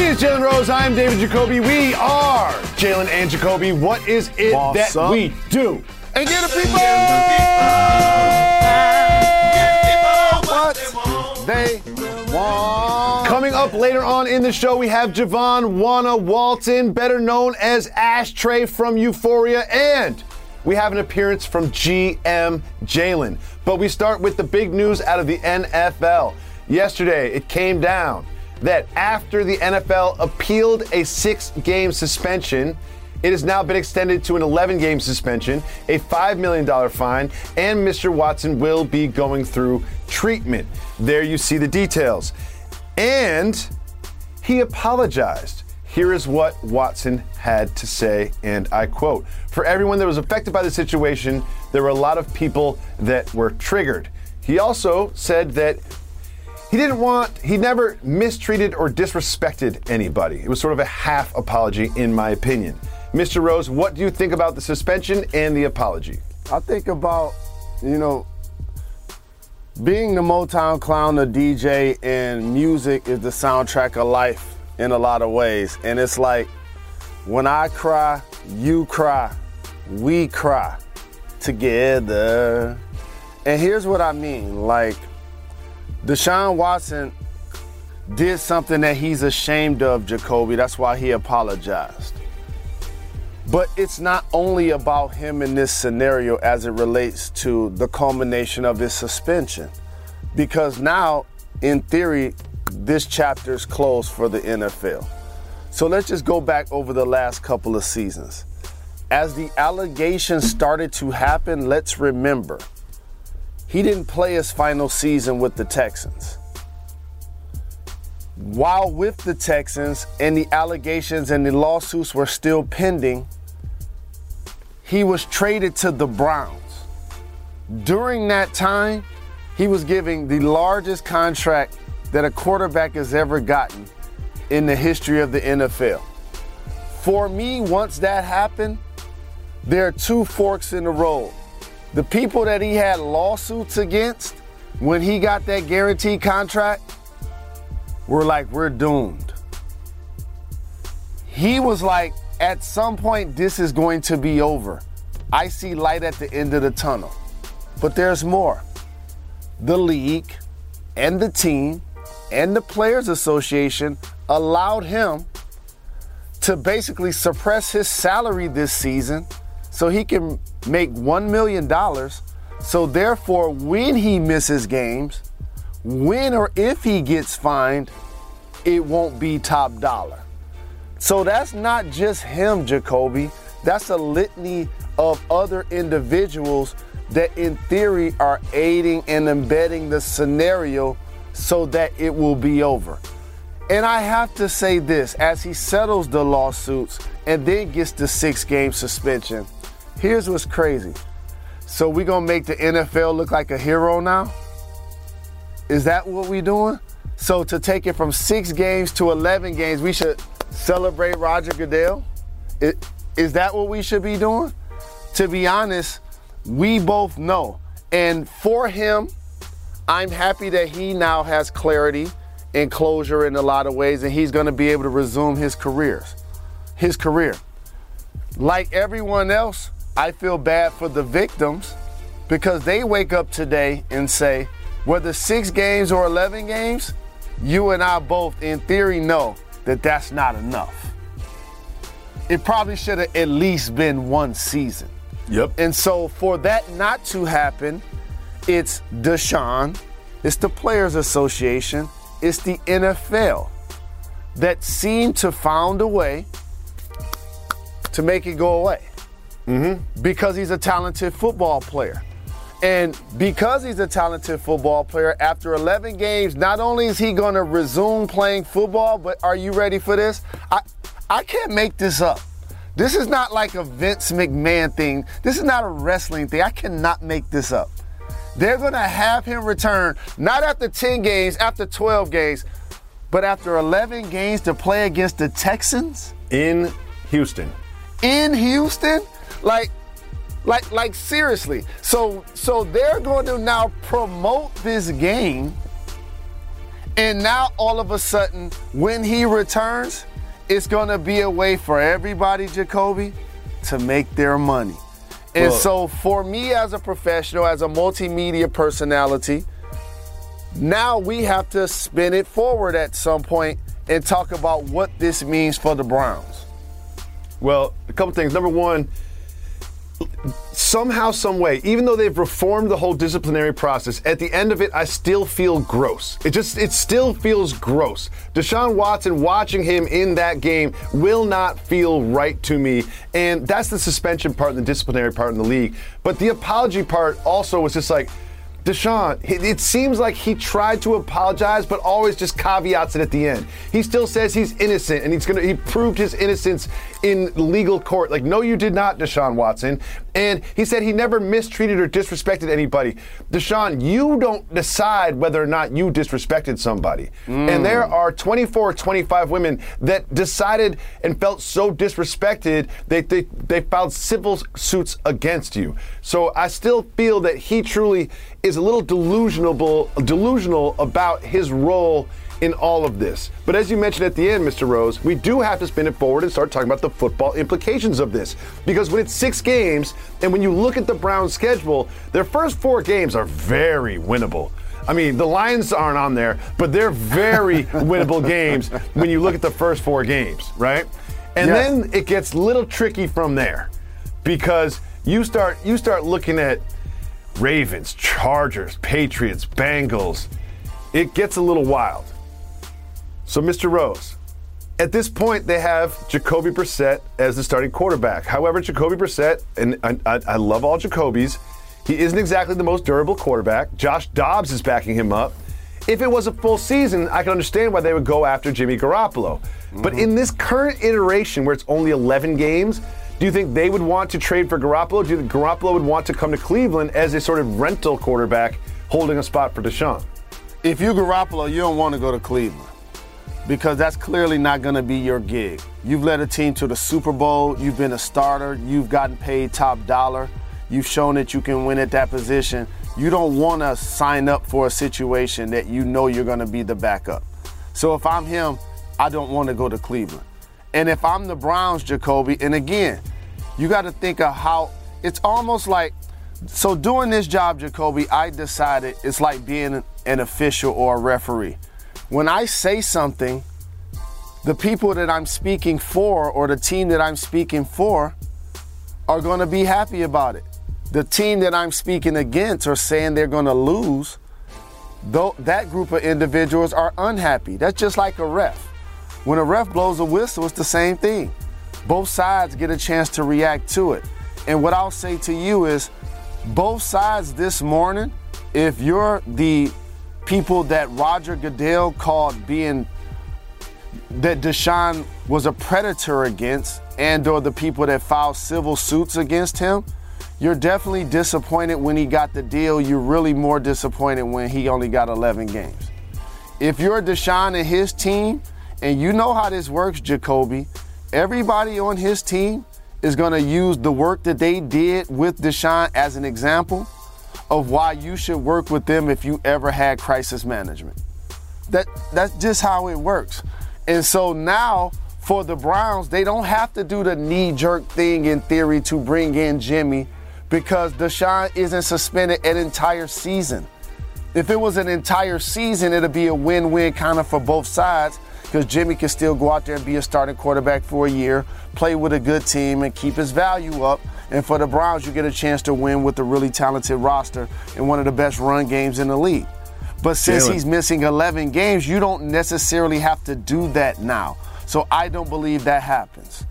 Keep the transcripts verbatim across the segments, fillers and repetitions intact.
is Jalen Rose. I am David Jacoby. We are Jalen and Jacoby. What is it Boss that up. we do? And get the people what they want. Coming up later on in the show, we have Javon Wanna Walton, better known as Ashtray from Euphoria, and we have an appearance from G M Jalen. But we start with the big news out of the N F L. Yesterday, it came down that after the N F L appealed a six-game suspension, it has now been extended to an eleven-game suspension, a five million dollars fine, and Mister Watson will be going through treatment. There you see the details. And he apologized. Here is what Watson had to say, and I quote, "For everyone that was affected by the situation, there were a lot of people that were triggered." He also said that he didn't want, he never mistreated or disrespected anybody. It was sort of a half apology, in my opinion. Mister Rose, what do you think about the suspension and the apology? I think about, you know, being the Motown clown, the D J, and music is the soundtrack of life in a lot of ways. And it's like, when I cry, you cry, we cry together. And here's what I mean, like, Deshaun Watson did something that he's ashamed of, Jacoby. That's why he apologized. But it's not only about him in this scenario as it relates to the culmination of his suspension. Because now, in theory, this chapter is closed for the N F L. So let's just go back over the last couple of seasons. As the allegations started to happen, let's remember, he didn't play his final season with the Texans. While with the Texans and the allegations and the lawsuits were still pending, he was traded to the Browns. During that time, he was giving the largest contract that a quarterback has ever gotten in the history of the N F L. For me, once that happened, there are two forks in the road. The people that he had lawsuits against when he got that guaranteed contract were like, we're doomed. He was like, at some point, this is going to be over. I see light at the end of the tunnel. But there's more. The league and the team and the Players Association allowed him to basically suppress his salary this season so he can make one million dollars. So therefore, when he misses games, when or if he gets fined, it won't be top dollar. So that's not just him, Jacoby. That's a litany of other individuals that in theory are aiding and embedding the scenario so that it will be over. And I have to say this, as he settles the lawsuits and then gets the six-game suspension, here's what's crazy. So we gonna make the N F L look like a hero now? Is that what we doing? So to take it from six games to eleven games, we should celebrate Roger Goodell? Is, is that what we should be doing? To be honest, we both know. And for him, I'm happy that he now has clarity and closure in a lot of ways, and he's gonna be able to resume his careers, his career. Like everyone else, I feel bad for the victims because they wake up today and say, whether six games or eleven games, you and I both, in theory, know that that's not enough. It probably should have at least been one season. Yep. And so for that not to happen, it's Deshaun, it's the Players Association, it's the N F L that seem to found a way to make it go away. Mm-hmm. Because he's a talented football player. And because he's a talented football player, after eleven games, not only is he going to resume playing football, but are you ready for this? I, I can't make this up. This is not like a Vince McMahon thing. This is not a wrestling thing. I cannot make this up. They're going to have him return, not after ten games, after twelve games, but after eleven games to play against the Texans? In Houston. In Houston? Like, like, like seriously. So, so they're going to now promote this game And now all of a sudden, when he returns, it's going to be a way for everybody, Jacoby, to make their money. And well, so for me as a professional, as a multimedia personality, now we have to spin it forward at some point and talk about what this means for the Browns. Well, a couple things. Number one, somehow, some way, even though they've reformed the whole disciplinary process, at the end of it, I still feel gross. It just, it still feels gross. Deshaun Watson, watching him in that game will not feel right to me. And that's the suspension part and the disciplinary part in the league. But the apology part also was just like, Deshaun, it seems like he tried to apologize, but always just caveats it at the end. He still says he's innocent, and he's gonna. He proved his innocence in legal court. Like, no, you did not, Deshaun Watson. And he said he never mistreated or disrespected anybody. Deshaun, you don't decide whether or not you disrespected somebody. Mm. And there are twenty-four, twenty-five women that decided and felt so disrespected they, they, they filed civil suits against you. So I still feel that he truly is a little delusional, delusional about his role in all of this. But as you mentioned at the end, Mister Rose, we do have to spin it forward and start talking about the football implications of this. Because when it's six games, and when you look at the Browns' schedule, their first four games are very winnable. I mean, the Lions aren't on there, but they're very winnable games when you look at the first four games, right? And yes. Then it gets a little tricky from there, because you start you start looking at Ravens, Chargers, Patriots, Bengals. It gets a little wild. So, Mister Rose, at this point, they have Jacoby Brissett as the starting quarterback. However, Jacoby Brissett, and I, I, I love all Jacobys, he isn't exactly the most durable quarterback. Josh Dobbs is backing him up. If it was a full season, I can understand why they would go after Jimmy Garoppolo. Mm-hmm. But in this current iteration where it's only eleven games, do you think they would want to trade for Garoppolo? Do you think Garoppolo would want to come to Cleveland as a sort of rental quarterback holding a spot for Deshaun? If you're Garoppolo, you don't want to go to Cleveland, because that's clearly not going to be your gig. You've led a team to the Super Bowl. You've been a starter. You've gotten paid top dollar. You've shown that you can win at that position. You don't want to sign up for a situation that you know you're going to be the backup. So if I'm him, I don't want to go to Cleveland. And if I'm the Browns, Jacoby, and again, you got to think of how it's almost like, so doing this job, Jacoby, I decided it's like being an official or a referee. When I say something, the people that I'm speaking for or the team that I'm speaking for are going to be happy about it. The team that I'm speaking against or saying they're going to lose, though, that group of individuals are unhappy. That's just like a ref. When a ref blows a whistle, it's the same thing. Both sides get a chance to react to it. And what I'll say to you is, both sides this morning, if you're the people that Roger Goodell called being, that Deshaun was a predator against, and or the people that filed civil suits against him, you're definitely disappointed when he got the deal. You're really more disappointed when he only got eleven games. If you're Deshaun and his team, and you know how this works, Jacoby, everybody on his team is going to use the work that they did with Deshaun as an example of why you should work with them if you ever had crisis management. That that's just how it works. And so now for the Browns, they don't have to do the knee-jerk thing in theory to bring in Jimmy, because Deshaun isn't suspended an entire season. If it was an entire season, it'd be a win-win kind of for both sides, because Jimmy can still go out there and be a starting quarterback for a year, play with a good team, and keep his value up. And for the Browns, you get a chance to win with a really talented roster and one of the best run games in the league. But since Jalen. he's missing eleven games, you don't necessarily have to do that now. So I don't believe that happens.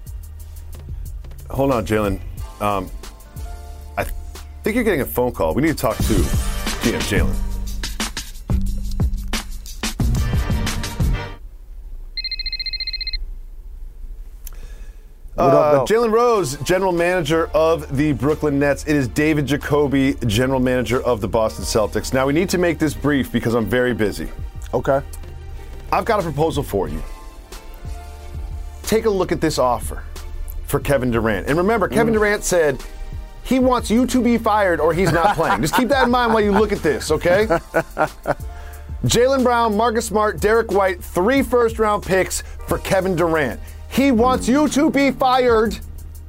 Hold on, Jalen. Um, I th- think you're getting a phone call. We need to talk to G M Jalen. Uh, Jalen Rose, general manager of the Brooklyn Nets. It is David Jacoby, general manager of the Boston Celtics. Now, we need to make this brief because I'm very busy. Okay. I've got a proposal for you. Take a look at this offer for Kevin Durant. And remember, Kevin mm. Durant said he wants you to be fired or he's not playing. Just keep that in mind while you look at this, okay? Jaylen Brown, Marcus Smart, Derek White, three first-round picks for Kevin Durant. He wants you to be fired,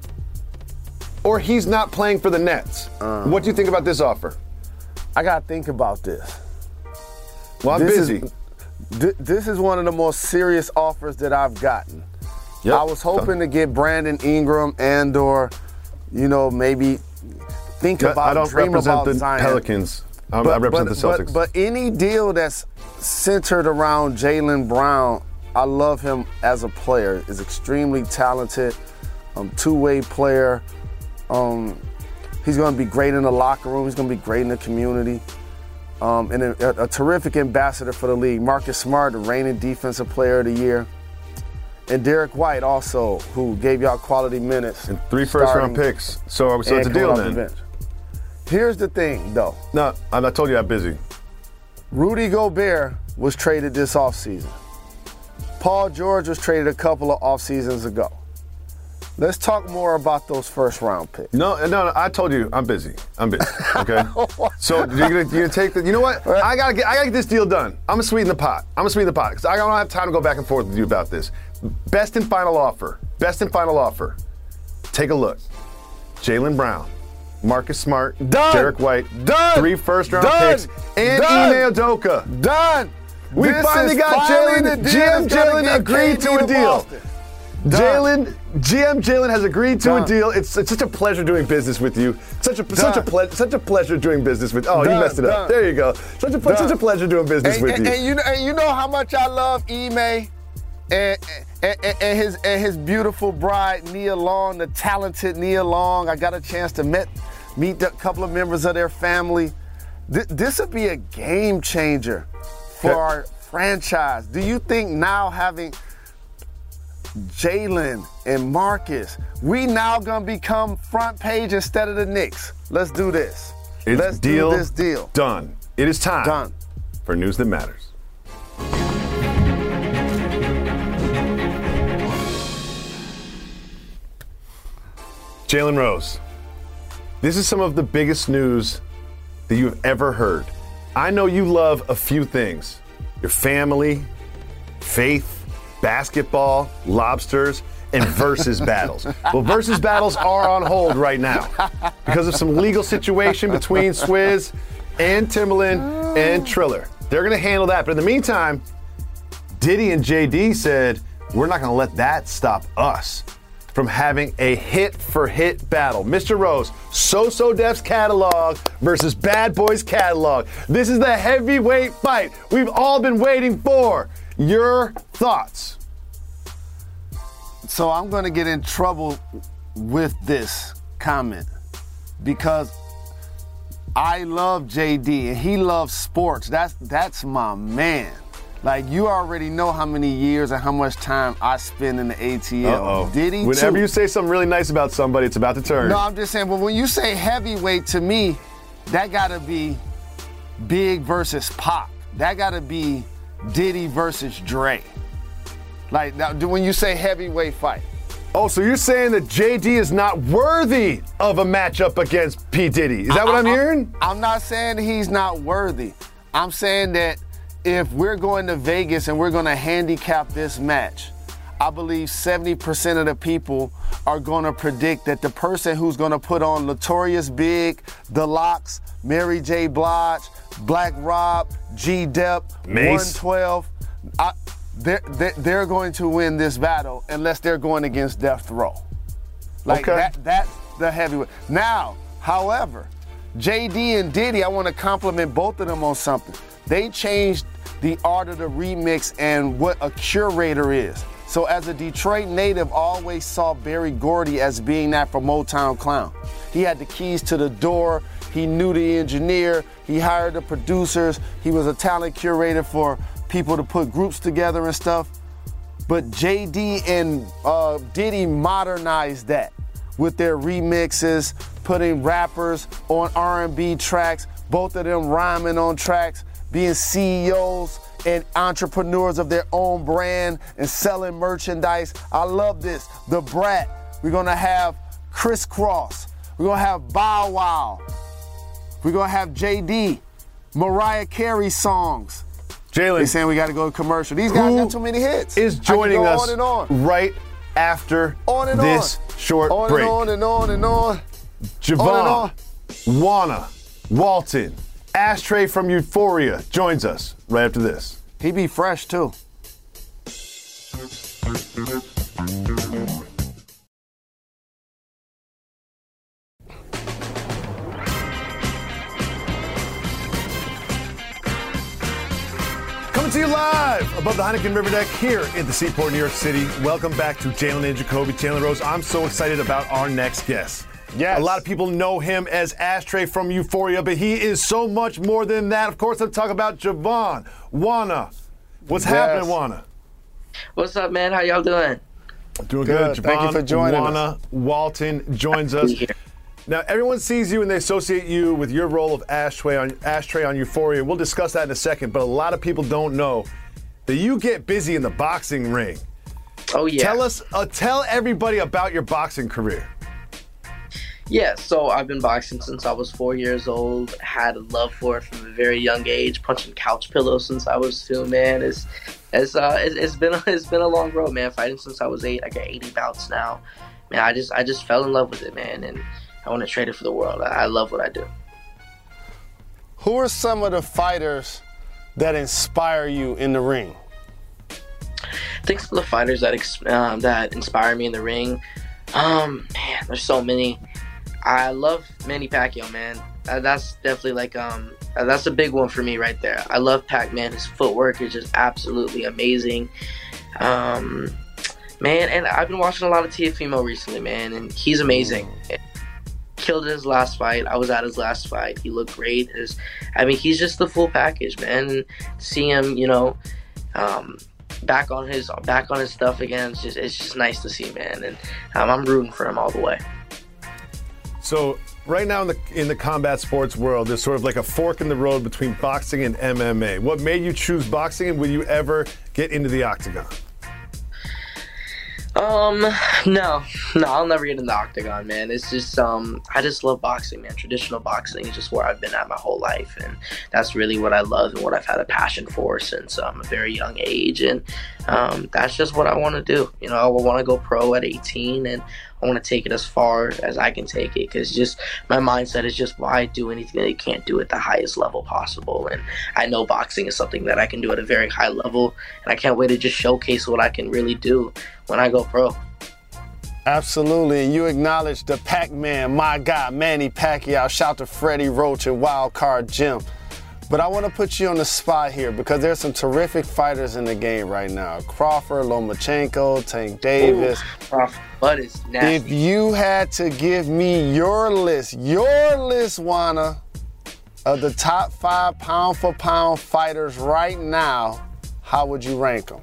or he's not playing for the Nets. Uh, what do you think about this offer? I got to think about this. Well, I'm this busy. Is, th- this is one of the most serious offers that I've gotten. Yep. I was hoping so. to get Brandon Ingram and or, you know, maybe think yeah, about, I don't dream represent about the Zion. Pelicans. Um, but, I represent but, the Celtics. But, but any deal that's centered around Jaylen Brown, I love him as a player. He's extremely talented, um, two-way player. Um, he's going to be great in the locker room. He's going to be great in the community. Um, and a, a terrific ambassador for the league. Marcus Smart, the reigning defensive player of the year. And Derek White also, who gave y'all quality minutes. And three first-round picks. So, so it's a deal then. The Here's the thing, though. No, I told you I'm busy. Rudy Gobert was traded this offseason. Paul George was traded a couple of off seasons ago. Let's talk more about those first round picks. No, no, no. I told you I'm busy. I'm busy. Okay. So you're gonna, you're gonna take the. You know what? I gotta get. I gotta get this deal done. I'm gonna sweeten the pot. I'm gonna sweeten the pot because I don't have time to go back and forth with you about this. Best and final offer. Best and final offer. Take a look. Jaylen Brown, Marcus Smart, Done. Derek White, Done. three first round Done. picks, and Done. Ime Udoka. Done. We this finally got Jaylen. G M Jaylen agreed to a deal. Jaylen, G M Jaylen has agreed to Done. a deal. It's, it's such a pleasure doing business with you. Such a Done. such a ple- such a pleasure doing business with. Oh, Done. you messed it up. Done. There you go. Such a such a pleasure doing business and, with and, you. And you know, and you know how much I love Ime and, and, and, and his and his beautiful bride Nia Long, the talented Nia Long. I got a chance to met meet a couple of members of their family. Th- this would be a game changer for okay. our franchise. Do you think now having Jaylen and Marcus, we now gonna become front page instead of the Knicks? Let's do this. It's Let's deal do this deal. Done. It is time Done. for news that matters. Jalen Rose, this is some of the biggest news that you have ever heard. I know you love a few things: your family, faith, basketball, lobsters, and versus battles. Well, versus battles are on hold right now because of some legal situation between Swizz and Timbaland and Triller. They're going to handle that. But in the meantime, Diddy and J D said, we're not going to let that stop us from having a hit-for-hit battle. Mister Rose, So So Def's catalog versus Bad Boy's catalog. This is the heavyweight fight we've all been waiting for. Your thoughts? So I'm going to get in trouble with this comment because I love J D and he loves sports. That's that's my man. Like, you already know how many years and how much time I spend in the A T L. Uh-oh. Did he? Whenever too. you say something really nice about somebody, it's about to turn. No, I'm just saying, but when you say heavyweight, to me, that got to be Big versus Pac. That got to be Diddy versus Dre. Like, now, when you say heavyweight fight. Oh, so you're saying that J D is not worthy of a matchup against P. Diddy. Is that I, what I'm I, hearing? I'm not saying he's not worthy. I'm saying that if we're going to Vegas and we're going to handicap this match, I believe seventy percent of the people are going to predict that the person who's going to put on Notorious Big, The Lox, Mary J. Blige, Black Rob, G-Dep, Mace. one twelve, I, they're, they're, they're going to win this battle unless they're going against Death Row. Like, okay. that, that's the heavyweight. Now, however, J D and Diddy, I want to compliment both of them on something. They changed the art of the remix and what a curator is. So as a Detroit native, I always saw Berry Gordy as being that for Motown Clown. He had the keys to the door. He knew the engineer. He hired the producers. He was a talent curator for people to put groups together and stuff. But J D and uh, Diddy modernized that with their remixes, putting rappers on R and B tracks, both of them rhyming on tracks, being C E Os and entrepreneurs of their own brand and selling merchandise. I love this. The Brat. We're gonna have Criss Cross. We're gonna have Bow Wow. We're gonna have J D, Mariah Carey songs. Jalen. They're saying we got to go to commercial. These guys got too many hits. Is joining us on and on. right after on and this on. short on break. On and on and on and on. Javon, Wanna, Walton, Ashtray from Euphoria joins us right after this. He be fresh, too. Coming to you live above the Heineken River Deck here in the Seaport, New York City. Welcome back to Jalen and Jacoby. Jalen Rose, I'm so excited about our next guest. Yes. A lot of people know him as Ashtray from Euphoria, but he is so much more than that. Of course, I'm talking about Javon, Wanna. What's yes. happening, Wanna? What's up, man? How y'all doing? Doing good. good. Javon, Thank you for joining Wanna, us. Walton joins us. Now, everyone sees you and they associate you with your role of Ashtray on, Ashtray on Euphoria. We'll discuss that in a second, but a lot of people don't know that you get busy in the boxing ring. Oh, yeah. Tell us, uh, tell everybody about your boxing career. Yeah, so I've been boxing since I was four years old. Had a love for it from a very young age. Punching couch pillows since I was two, man. It's it's uh it's, it's been it's been a long road, man. Fighting since I was eight. I got eighty bouts now. Man, I just I just fell in love with it, man, and I want to trade it for the world. I, I love what I do. Who are some of the fighters that inspire you in the ring? I think some of the fighters that ex- um, that inspire me in the ring, um, man, there's so many. I love Manny Pacquiao, man. Uh, that's definitely like um, uh, that's a big one for me right there. I love Pac, man. His footwork is just absolutely amazing, um, man. And I've been watching a lot of Teofimo recently, man, and he's amazing. Killed his last fight. I was at his last fight. He looked great. His, I mean, he's just the full package, man. And see him, you know, um, back on his back on his stuff again. It's just it's just nice to see, man. And um, I'm rooting for him all the way. So right now in the in the combat sports world, there's sort of like a fork in the road between boxing and M M A. What made you choose boxing, and will you ever get into the octagon? Um, no, no, I'll never get in the octagon, man. It's just, um, I just love boxing, man. Traditional boxing is just where I've been at my whole life, and that's really what I love and what I've had a passion for since um, a very young age, and um, that's just what I want to do. You know, I want to go pro at eighteen, and I want to take it as far as I can take it, because just my mindset is just why do anything that you can't do at the highest level possible, and I know boxing is something that I can do at a very high level, and I can't wait to just showcase what I can really do when I go pro. Absolutely, and you acknowledge the Pac-Man, my guy, Manny Pacquiao. Shout to Freddie Roach and Wild Card Jim. But I want to put you on the spot here because there's some terrific fighters in the game right now. Crawford, Lomachenko, Tank Davis. Ooh, Crawford, but it's nasty. If you had to give me your list, your list, Wanna, of the top five pound for pound fighters right now, how would you rank them?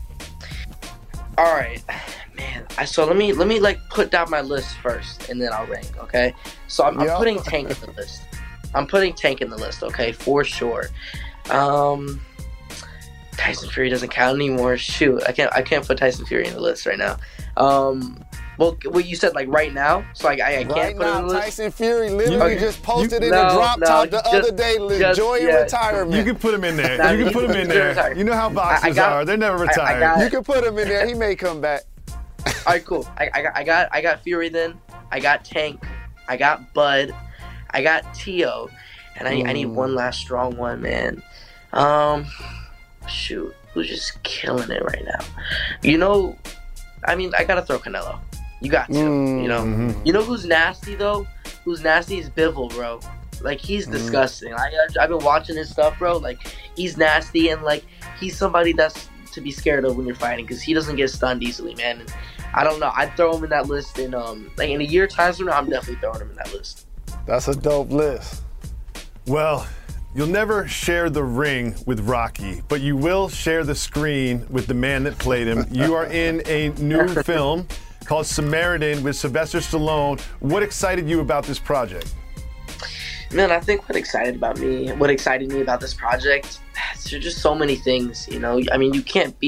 All right, man. I so let me let me like put down my list first, and then I'll rank. Okay. So I'm, I'm putting Tank in the list. I'm putting Tank in the list. Okay, for sure. Um, Tyson Fury doesn't count anymore. Shoot, I can't I can't put Tyson Fury in the list right now. Um, well, what you said like right now, so I I, I can't right put now, him in the list. Tyson Fury literally Okay. just posted You- in no, the drop no, top the just- other day. just- Enjoy your yeah. retirement. You can put him in there. Nah, you can you put him can in put him there. retired. You know how boxers got- are. They're never I- I retired. got- You can put him in there. He may come back. All right, cool. I, I got I got I got Fury then. I got Tank. I got Bud. I got Tio, and I, I need one last strong one, man. Um, shoot, who's just killing it right now? You know, I mean, I gotta throw Canelo. You got to. Mm. You know, you know who's nasty though? Who's nasty is Bivol, bro. Like he's disgusting. I I've been watching his stuff, bro. Like he's nasty, and like he's somebody that's to be scared of when you're fighting because he doesn't get stunned easily, man. And I don't know. I'd throw him in that list, and um, like in a year time from now, I'm definitely throwing him in that list. That's a dope list. Well, you'll never share the ring with Rocky, but you will share the screen with the man that played him. You are in a new film called Samaritan with Sylvester Stallone. What excited you about this project? Man, I think what excited about me, what excited me about this project, there's just so many things, you know. I mean, you can't beat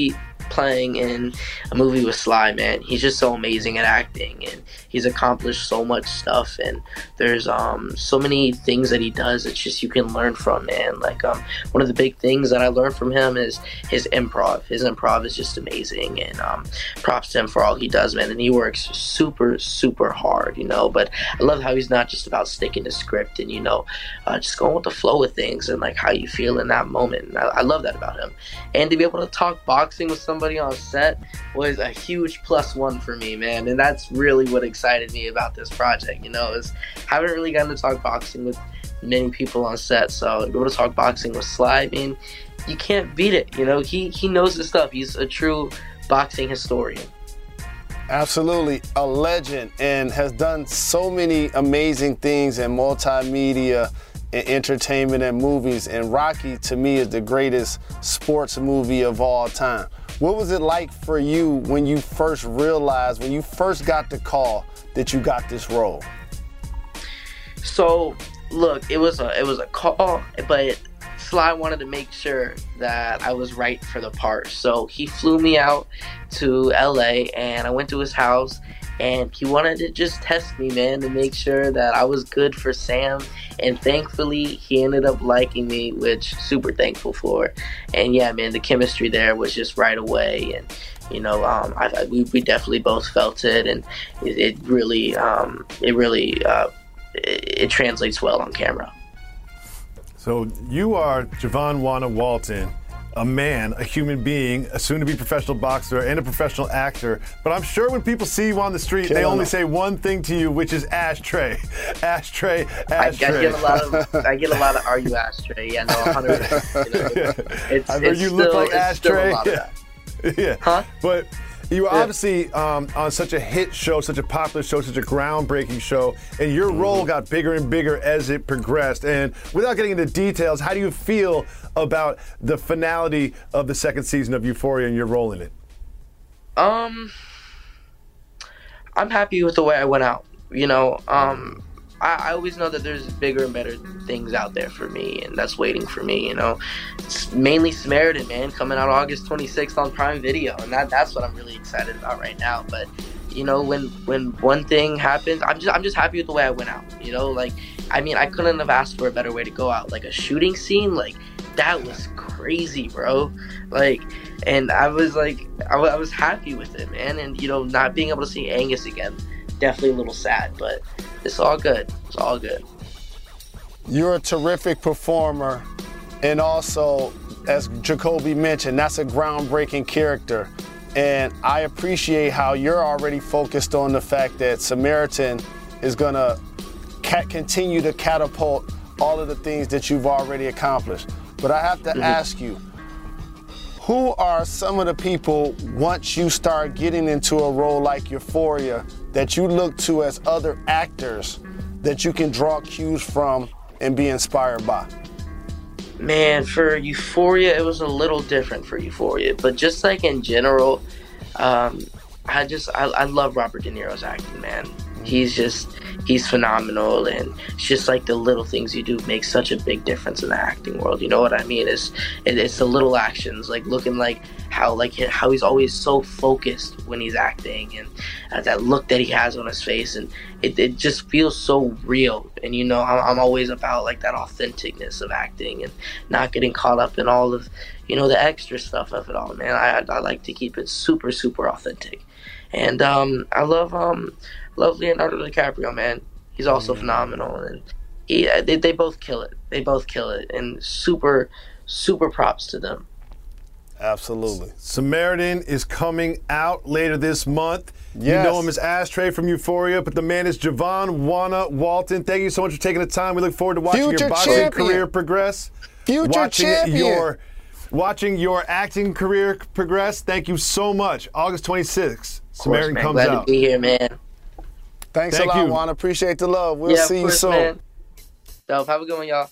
playing in a movie with Sly, man. He's just so amazing at acting, and he's accomplished so much stuff, and there's um so many things that he does it's just you can learn from, man. Like um one of the big things that I learned from him is his improv. His improv is just amazing, and um props to him for all he does, man. And he works super super hard, you know. But I love how he's not just about sticking to script and, you know, uh, just going with the flow with things and like how you feel in that moment. And I, I love that about him. And to be able to talk boxing with somebody on set was a huge plus one for me, man. And that's really what excited me about this project, you know, is haven't really gotten to talk boxing with many people on set. So to be able to talk boxing with Sly, I mean, you can't beat it. You know, he, he knows his stuff. He's a true boxing historian. Absolutely, a legend, and has done so many amazing things in multimedia and entertainment and movies. And Rocky, to me, is the greatest sports movie of all time. What was it like for you when you first realized, when you first got the call that you got this role? So, look, it was a it was a call, but Sly wanted to make sure that I was right for the part. So he flew me out to L A, and I went to his house, and he wanted to just test me, man, to make sure that I was good for Sam. And thankfully, he ended up liking me, which super thankful for. And yeah, man, the chemistry there was just right away. And you know, um, I, I, we, we definitely both felt it, and it, it really, um, it really, uh, it, it translates well on camera. So you are Javon Wanna Walton, a man, a human being, a soon-to-be professional boxer, and a professional actor. But I'm sure when people see you on the street, Kill they only them. say one thing to you, which is ashtray, ashtray, ashtray. I, I get a lot of, I get a lot of, are you ashtray? Yeah, no, one hundred percent. You know, it's, I heard you still, look like ashtray. Yeah. yeah. Huh? But you were yeah. obviously um, on such a hit show, such a popular show, such a groundbreaking show, and your mm-hmm. role got bigger and bigger as it progressed. And without getting into details, how do you feel about the finality of the second season of Euphoria and your role in it? Um, I'm happy with the way I went out. You know, um, I, I always know that there's bigger and better things out there for me, and that's waiting for me, you know. It's mainly Samaritan, man, coming out August twenty-sixth on Prime Video, and that that's what I'm really excited about right now. But, you know, when when one thing happens, I'm just I'm just happy with the way I went out, you know. Like, I mean, I couldn't have asked for a better way to go out. Like, a shooting scene, like, that was crazy, bro. Like, and I was like, I, w- I was happy with it, man. And, you know, not being able to see Angus again, definitely a little sad, but it's all good. It's all good. You're a terrific performer, and also, as Jacoby mentioned, that's a groundbreaking character. And I appreciate how you're already focused on the fact that Samaritan is going to ca- continue to catapult all of the things that you've already accomplished. But I have to mm-hmm. ask you, who are some of the people, once you start getting into a role like Euphoria, that you look to as other actors that you can draw cues from and be inspired by? Man, for Euphoria, it was a little different for Euphoria. But just like in general, um, I just, I, I love Robert De Niro's acting, man. He's just, he's phenomenal, and it's just like the little things you do make such a big difference in the acting world. You know what I mean? It's it, it's the little actions, like looking like how like how he's always so focused when he's acting, and uh, that look that he has on his face, and it, it just feels so real. And you know, I'm, I'm always about like that authenticness of acting and not getting caught up in all of, you know, the extra stuff of it all, man. I I like to keep it super super authentic, and um, I love um. Love Leonardo DiCaprio, man. He's also mm-hmm. phenomenal, and he, they, they both kill it. They both kill it, and super, super props to them. Absolutely. Samaritan is coming out later this month. Yes. You know him as Ashtray from Euphoria, but the man is Javon Wanna Walton. Thank you so much for taking the time. We look forward to watching Future your boxing champion. career progress. Future watching champion. Your, watching your acting career progress. Thank you so much. August twenty-sixth, Samaritan course, comes Glad out. to be here, man. Thanks Thank a lot, you. Juan. Appreciate the love. We'll yeah, see of course, you soon. Man. Dope. Have a good one, y'all.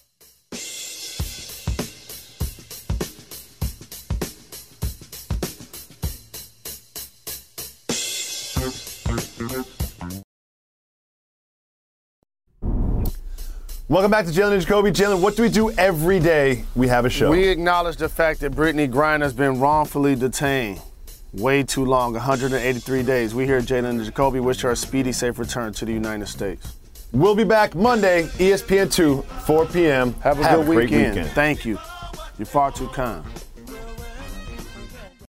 Welcome back to Jalen and Jacoby. Jalen, what do we do every day we have a show? We acknowledge the fact that Brittany Griner's been wrongfully detained. Way too long, one hundred eighty-three days. We here at Jalen and Jacoby wish her a speedy, safe return to the United States. We'll be back Monday, E S P N two, four p.m. Have a Have good a great weekend. weekend. Thank you. You're far too kind.